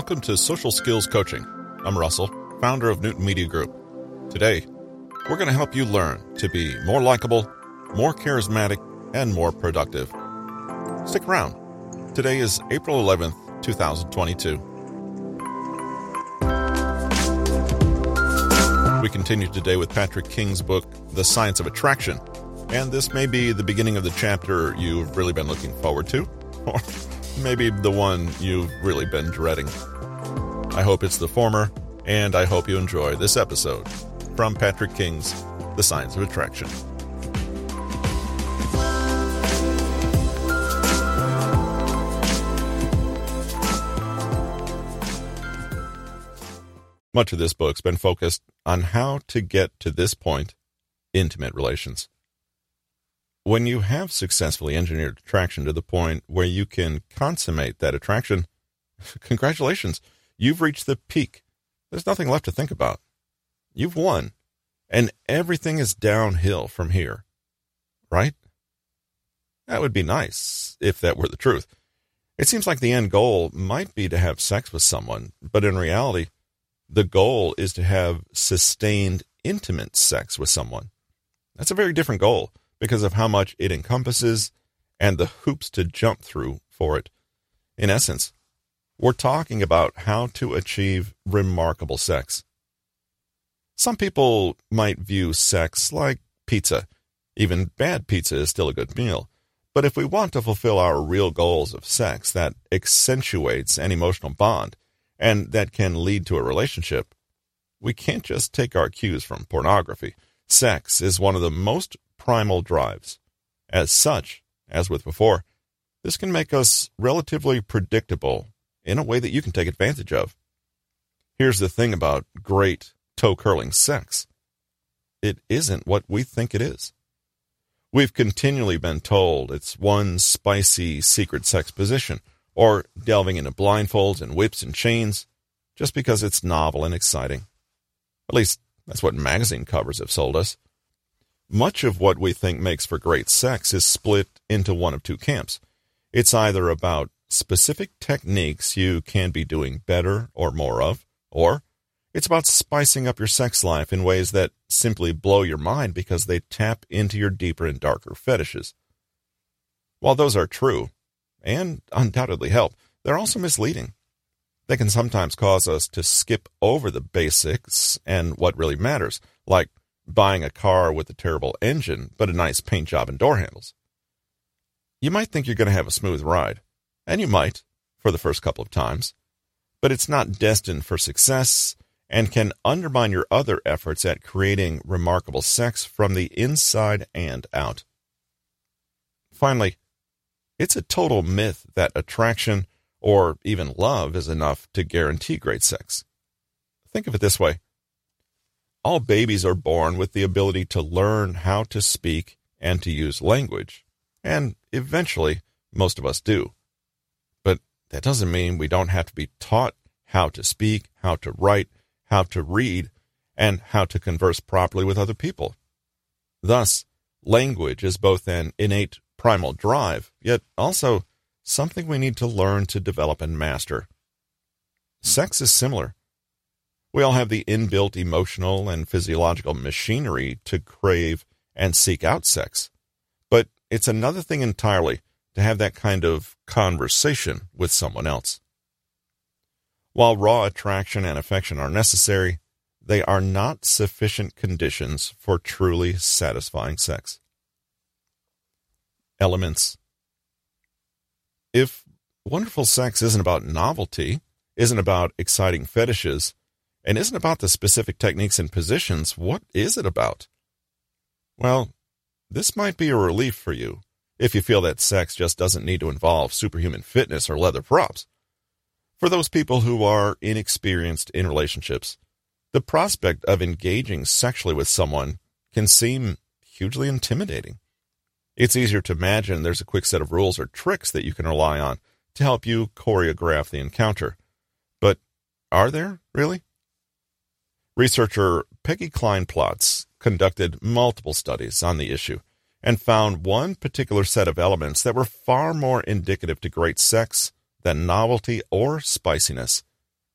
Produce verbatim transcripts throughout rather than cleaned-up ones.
Welcome to Social Skills Coaching. I'm Russell, founder of Newton Media Group. Today, we're going to help you learn to be more likable, more charismatic, and more productive. Stick around. Today is April eleventh, twenty twenty-two. We continue today with Patrick King's book, The Science of Attraction, and this may be the beginning of the chapter you've really been looking forward to, or maybe the one you've really been dreading. I hope it's the former, and I hope you enjoy this episode from Patrick King's The Science of Attraction. Much of this book's been focused on how to get to this point, intimate relations. When you have successfully engineered attraction to the point where you can consummate that attraction, congratulations, you've reached the peak. There's nothing left to think about. You've won, and everything is downhill from here, right? That would be nice if that were the truth. It seems like the end goal might be to have sex with someone, but in reality, the goal is to have sustained, intimate sex with someone. That's a very different goal because of how much it encompasses and the hoops to jump through for it. In essence, we're talking about how to achieve remarkable sex. Some people might view sex like pizza. Even bad pizza is still a good meal. But if we want to fulfill our real goals of sex that accentuates an emotional bond and that can lead to a relationship, we can't just take our cues from pornography. Sex is one of the most primal drives. As such, as with before, this can make us relatively predictable in a way that you can take advantage of. Here's the thing about great toe-curling sex. It isn't what we think it is. We've continually been told it's one spicy secret sex position, or delving into blindfolds and whips and chains, just because it's novel and exciting. At least, that's what magazine covers have sold us. Much of what we think makes for great sex is split into one of two camps. It's either about specific techniques you can be doing better or more of, or it's about spicing up your sex life in ways that simply blow your mind because they tap into your deeper and darker fetishes. While those are true, and undoubtedly help, they're also misleading. They can sometimes cause us to skip over the basics and what really matters, like buying a car with a terrible engine but a nice paint job and door handles. You might think you're going to have a smooth ride, and you might for the first couple of times, but it's not destined for success and can undermine your other efforts at creating remarkable sex from the inside and out. Finally, it's a total myth that attraction or even love is enough to guarantee great sex. Think of it this way. All babies are born with the ability to learn how to speak and to use language, and eventually most of us do. But that doesn't mean we don't have to be taught how to speak, how to write, how to read, and how to converse properly with other people. Thus, language is both an innate primal drive, yet also something we need to learn to develop and master. Sex is similar. We all have the inbuilt emotional and physiological machinery to crave and seek out sex, but it's another thing entirely to have that kind of conversation with someone else. While raw attraction and affection are necessary, they are not sufficient conditions for truly satisfying sex. Elements. If wonderful sex isn't about novelty, isn't about exciting fetishes, and isn't about the specific techniques and positions, what is it about? Well, this might be a relief for you if you feel that sex just doesn't need to involve superhuman fitness or leather props. For those people who are inexperienced in relationships, the prospect of engaging sexually with someone can seem hugely intimidating. It's easier to imagine there's a quick set of rules or tricks that you can rely on to help you choreograph the encounter. But are there, really? Researcher Peggy Klein-Plotz conducted multiple studies on the issue and found one particular set of elements that were far more indicative to great sex than novelty or spiciness.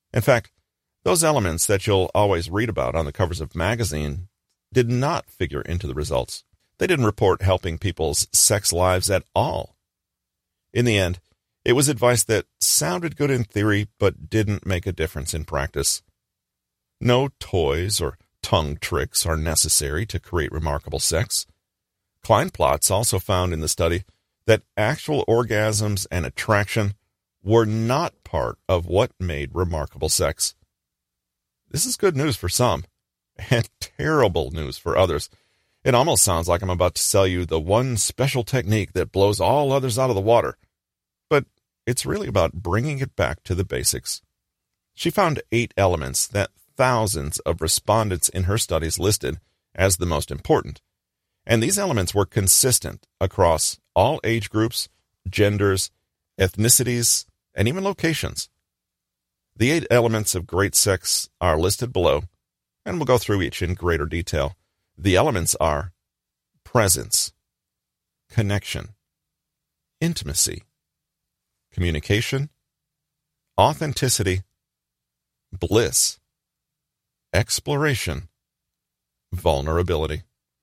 In fact, those elements that you'll always read about on the covers of magazine did not figure into the results. They didn't report helping people's sex lives at all. In the end, it was advice that sounded good in theory but didn't make a difference in practice. No toys or tongue tricks are necessary to create remarkable sex. Kleinplatz also found in the study that actual orgasms and attraction were not part of what made remarkable sex. This is good news for some, and terrible news for others. It almost sounds like I'm about to sell you the one special technique that blows all others out of the water. But it's really about bringing it back to the basics. She found eight elements that thousands of respondents in her studies listed as the most important. And these elements were consistent across all age groups, genders, ethnicities, and even locations. The eight elements of great sex are listed below, and we'll go through each in greater detail. The elements are presence, connection, intimacy, communication, authenticity, bliss, exploration, vulnerability.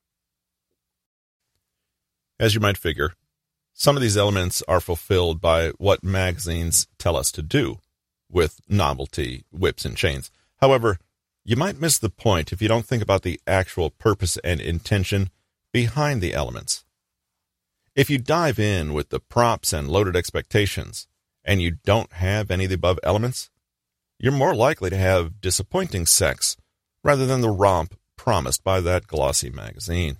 As you might figure, some of these elements are fulfilled by what magazines tell us to do, with novelty, whips, and chains. However, you might miss the point if you don't think about the actual purpose and intention behind the elements. If you dive in with the props and loaded expectations, and you don't have any of the above elements, you're more likely to have disappointing sex rather than the romp promised by that glossy magazine.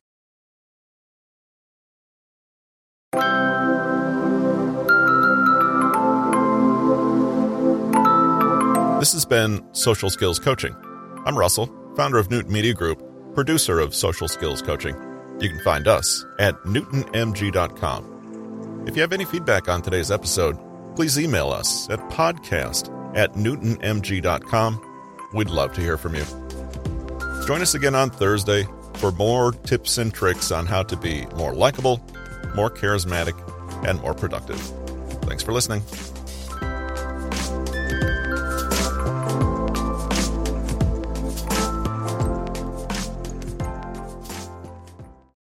This has been Social Skills Coaching. I'm Russell, founder of Newton Media Group, producer of Social Skills Coaching. You can find us at newton m g dot com. If you have any feedback on today's episode, please email us at podcast at newton m g dot com. We'd love to hear from you. Join us again on Thursday for more tips and tricks on how to be more likable, more charismatic, and more productive. Thanks for listening.